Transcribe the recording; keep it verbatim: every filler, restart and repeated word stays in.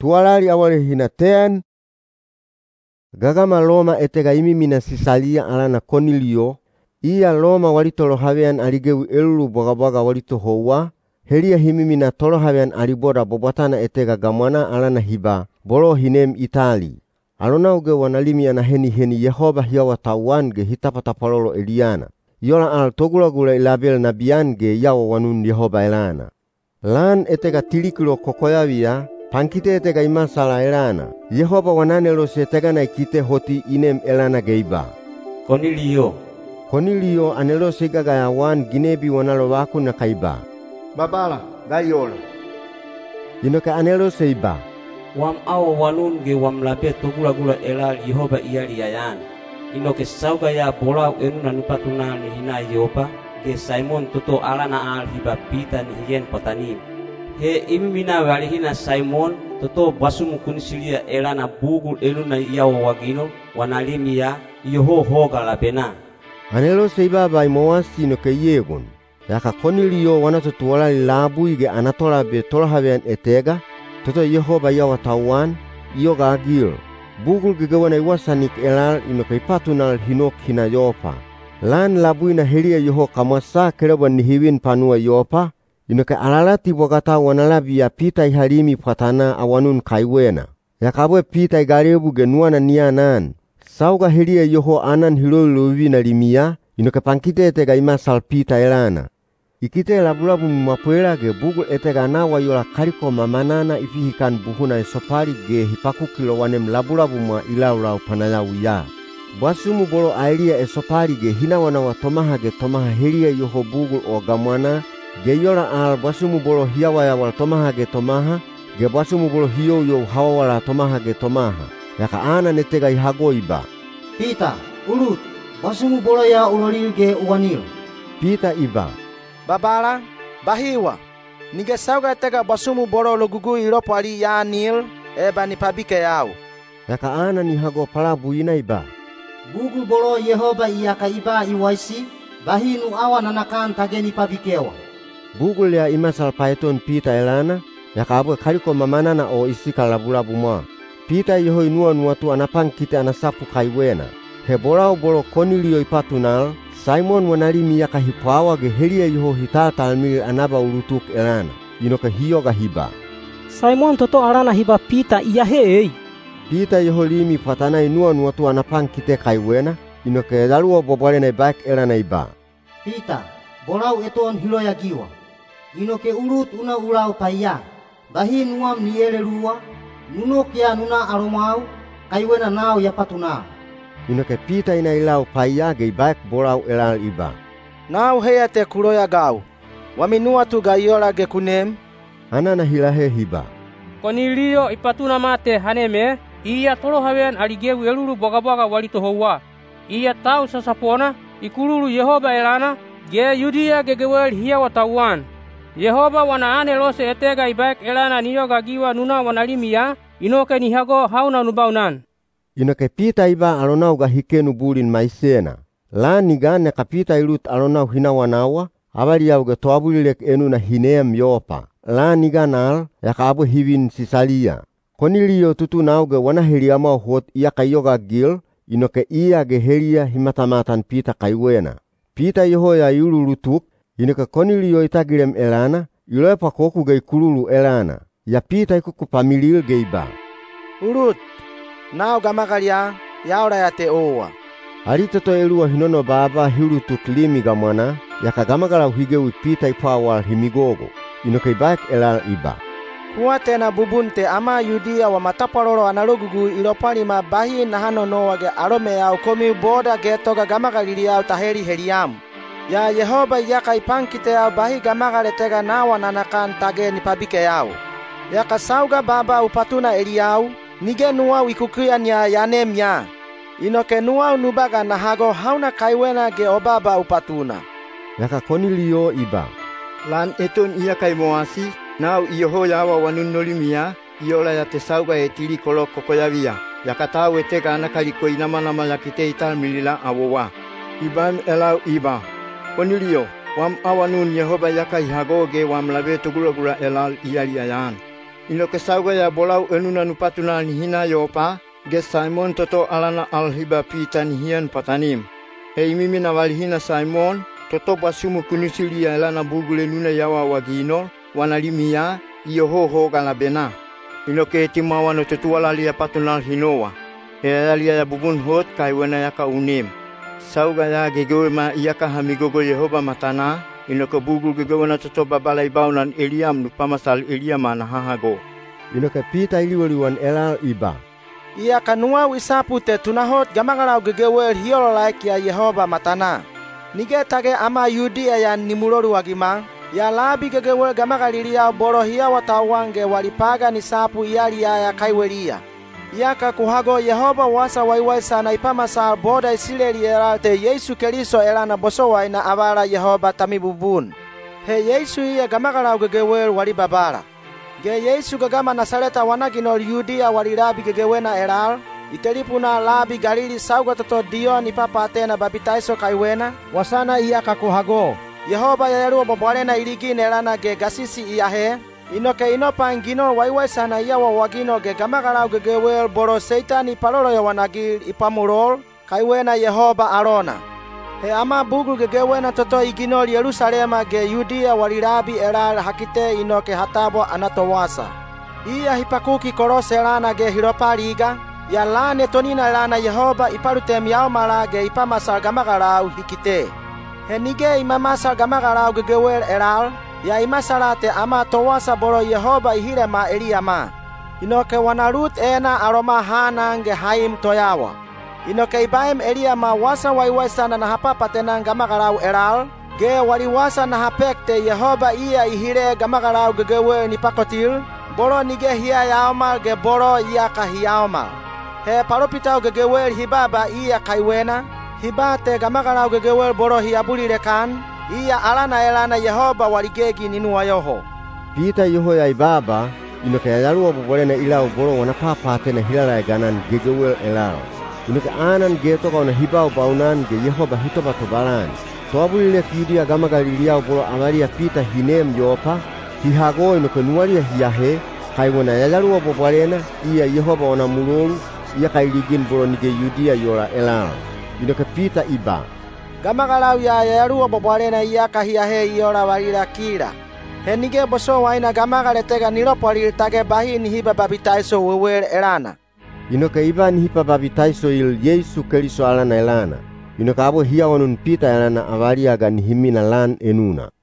tualali awale hinatean gagama Loma etega imimina Sisalia alana Konilio iya Loma walito lohavean aligewi elulu boga-boga walito hoa helia himimina tolohavean aliboda bobatana etega gamwana alana hiba bolo hinem Itali alona uge wanalimi ana heni heni Yehova hiawa tawan ge hitapatapalolo Eliana yola al togula-gula ilabel nabian ge yawa wanun Yehova elana lan etega tilikilo kokoyavia pankite etega imasala elana Yehova wananelo setega na ikite hoti inem elana geiba Konilio Konilio anelo segagaya wan ginebi wanalo waku na kaiba babala gayola inoka anelo seiba wam awa wanun ge wam labe togula-gula elal Yehova iyali yayan inoke sauga ya bolau enu nanupatuna ni hina Yehova ge Simon toto alana al hiba pita ni hien potani he imina walihina Simon toto basumu kunisilia elana bugul enu na yawa wagino wanalimia yoho hoga labena anelo seiba bai moasi no keyegun yaka Konilio wanatotuala labu ige anatola be tolhavean etega toto Yehova yawa tawan iyo gagil bugul gegawana iwasanik elal ino kaipatunal hinok hina Yopa lan labu ina helia yoho kamasa kereban nihiwin panua Yopa ino ka alalati bogata wanalabi ya pita ihalimi patana awanun kaiwena yakabwe pita igaribu genuana nianan sauga helia yoho anan hiloluwi na limia ino ka pankite etega imasal pita elana ikite labulabu mwapuela ge bugul etega nawa yola kariko mamanana ifihikan buhuna esopari ge hipaku kilo wanem labulabu mwa ilaulau panayawu ya bwasumu bolo ailia esopari ge hina wana wa tomaha ge tomaha helia yoho bugul o gamwana ge yola al bwasumu bolo hiawa ya wala tomaha ge tomaha ge bwasumu bolo hiyo yo hawa wala tomaha ge tomaha yaka ana netega ihago iba Pita, ulut, bwasumu bolo ya ulolil ge uwanil Pita iba babala bahiwa nige sauga etega basumu bolo logugu ilopo ali ya nil eba ni pabike yao yaka ana ni hago palabu ina iba bugul bolo Yehova iyaka iba iwaisi bahinu awa nanakan tageni pabikewa bugul ya imasal paeton Pita elana yaka abwe kariko mamanana o isika labulabu mwa Pita yoho inua nuatu anapang kite anasapu kaiwena hebolao bolo Konilio ipatunal Simon wanalimi yaka hipawa ge helia yoho hitata almil anaba ulutuk elana inoka hiyo gahiba Simon toto alana hiba Pita iya hei Pita yoho limi patana inua nuatu anapang kite kaiwena inoka edaluwa bobole na ibak elana iba Pita, bolau eton hiloya giwa inoke ulut una ulau paya bahi nuam niele lua nunok ya nuna aromau kaiwena nao ya patuna inoke Pita ina ilau paya ge ibak bolau elal iba nau heya te kuloya gau waminua tu gayola ge kunem anana hilahe hiba Konilio ipatuna mate haneme iya tolohavean aligewu elulu boga-boga walito hoa iya tau sasapona ikululu Yehova elana ge Yudia ge gewel hiawa tawan Yehova wana ane lose etega ibak elana niyo gagiwa nuna wanalimia inoke nihago hauna nubaunan inoke Pita iba alonau ga hikenu bulin maisena la nigane ka Pita ilut alonau hinawanawa abali yau ge toabulilek enu na hinem Yopa la niganal yaka abu hiwin Sisalia Konilio tutu nau ge wana helia mau hot iya kayoga gil inoke iya ge helia himatamatan Pita kaiwena Pita yoho ya yululutuk inoke Konilio itagirem elana iloepa koku ge kululu elana ya Pita ikuku pamilil ge iba ulut nao gamagalia yaola ya te owa Aritoto elua hinono baba hilutuk limi gamwana yaka gamagala uhigeu Pita ipawal himigogo inoke ibak elal iba kuwa tena bubunte ama Yudia wa matapalolo analogugu ilopali mabahi na hano noa ge arome yao komi boda getoga gamagalili yao taheri heliamu ya Yehova yaka ipankite yao bahi gamagaletega nawa nanakan tage nipabike yao yaka sauga baba upatuna eli yao nige nuwa wikukuya nya yanem ya inoke nuwa nubaga na hago hauna kaiwena ge obaba upatuna yaka Konilio iba lan eton iya kai moasi nau iyoho yawa wanunolimia iola ya te sauga e tili kolo kokoyavia yakatau etega anakaliko inamanama yakite ital milila awowa iban elau iba Konilio wam awanun Yehova yaka ihagoge wam labe tugula-gula elal iyali ayan inoke sauga ya bolau enuna nupatuna nihina Yopa, ge Simon toto alana alhiba Pita nihian patanim. Hei mimi na walihina Simon, toto basumu kunusilia elana bugule nuna yawa wagino, wanalimia, iyo ho ho galabena. Inoke timawa no tutuala lia patunal hinoa. Hea lia ya bubun hot kai wena yaka unim. Sauga ya gegoe ma iyaka hamigogo Yehova matana, inoke bugul gegoe na toto babalai baunan Eliam nupamasal Eliama na hahago. Inoke Pita iliwaliwan elal iba. Ia kanua wisapu te tunahot gamagalau gegewel hiololaik ya Yehova matana. Nige tage ama Yudia ya nimuloru wagima. Ya labi gegewel gamagalilia boro hiya watawange walipaga ni sapu iyali ya kaiwelia. Ia kakuhago Yehova wasa waiwai sana ipamasa boda isileli eralte Yesu Keriso elana bosowai na abala Yehova tamibubun. He Yesu iya gamagalau gegewel walibabala. Ge Yesu gagama Nasareta wanaginol Yudia walilabi gegewena elal. Itelipuna labi Galili sauga toto Dion ipapa atena babitaiso kaiwena. Wasana iya kakuhago Yehova yayaluwa bobwalena iligine elana ge gasisi iyahe. Inoke inopa ngino waiwai sana iya wawagino ge gamagalau gegewel boro seitani palolo ya wanagil ipamurol. Kaiwena Yehova arona. He ama bugul gegewena toto iginol Yerusalema ge Yudia walilabi elal hakite inoke hatabo anatowasa. Iya hipakuki korose elana ge hiropaliga. Ya lane tonina elana Yehova ipalutem yao malage ipamasal gamagalau hikite. He nige imamasal gamagalau gegewel elal. Ya imasalate ama towasa boro Yehova ihilema Eliama. Inoke wanalut ena aroma hanang ge haim toyawa. Inoke ibaim Eliama wasa waiwai sana na hapa patenang gamagalau elal. Ge waliwasa na hapekte Yehova iya ihile gamagalau gegewel nipakotil. Boro nige hiya yaomal ge boro iya kahiyaomal. He paropitau gegewel hibaba iya kaiwena. Hibate gamagalau gegewel boro hiabulilekan. Iya alana elana Yehova waligegi ninua yoho. Pita yoho ya ibaba, inoke yayaluwa bobwalena ilau boro wanapapatena hilala ganan gegewel elal. Inoke anan getoka ona hibau baunan ge Yehova hitoba tobalan. Toabulile Yudia gamagalilia boro amalia Pita hinem Yopa, hihago inoke nualia hiyahe, kaiwena yayaluwa bobwalena iya Yehova ona mululu, iya kailigin boro nige Yudia yola elal. Inoke Pita iba. Gamagalau ya yayaluwa bobwalena iya kahiyahe iyola walila kila. He nige boso waina gamagaletega nilopolil tage bahi nihiba babitaiso wewel elana. Inoke iba nihipa babitaiso il Yesu Keriso alana elana. Inoke abo hiya wanun Pita elana avaliaga nihimina lan enuna.